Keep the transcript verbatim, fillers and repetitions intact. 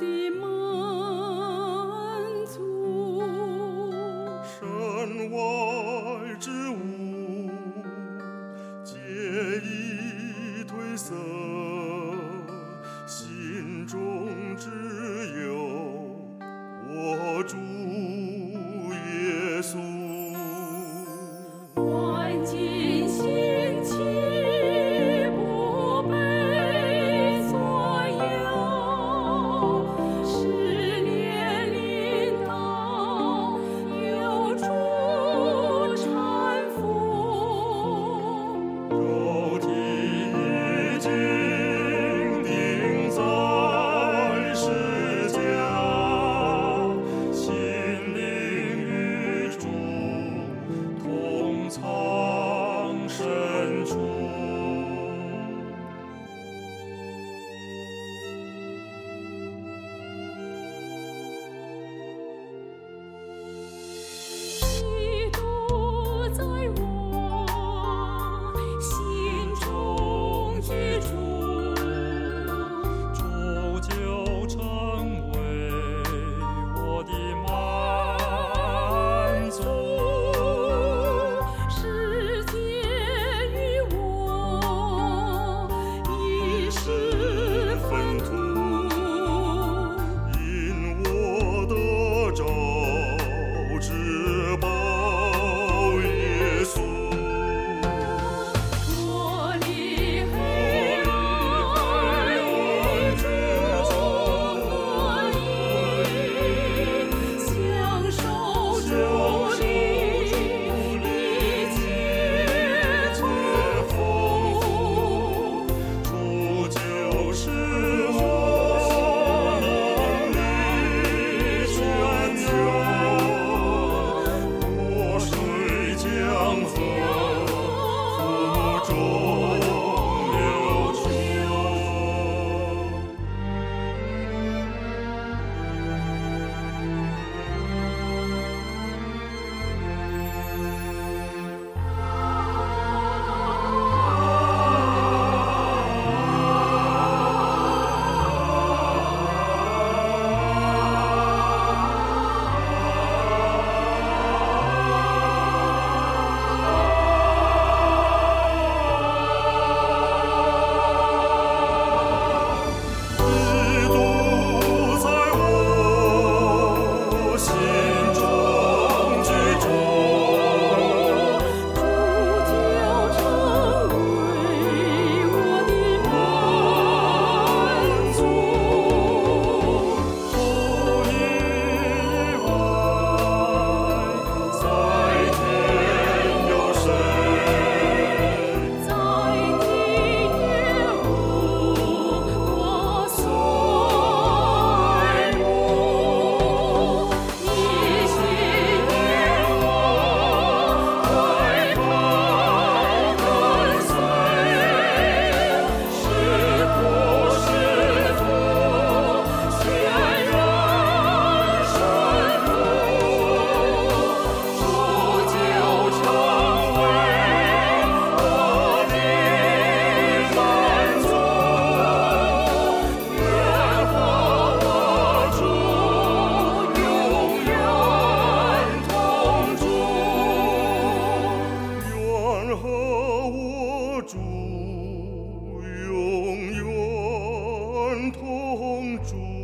的满足。 身外之物皆已褪色，心中只有我主耶稣。 万金兴起不被左右，十年临到有主搀扶。 肉体已经钉在十架，心灵与主同藏深处。 基督在我心中居住， 主就成为我的满足。 世界与我已是粪土， 因我得着至宝耶稣。 脱离黑暗与主合一，享受主力一切祝福。 主就是我能力宣讲，活水江河腹中流出。基督在我心中居住， 主就成为我的满足。 除你以外，在天有谁？ 在地也无我所爱慕，一心念我，快快跟随，是苦是福，全然顺服。主就成为我的满足，愿和我主永远同住。 愿和我主永远同住。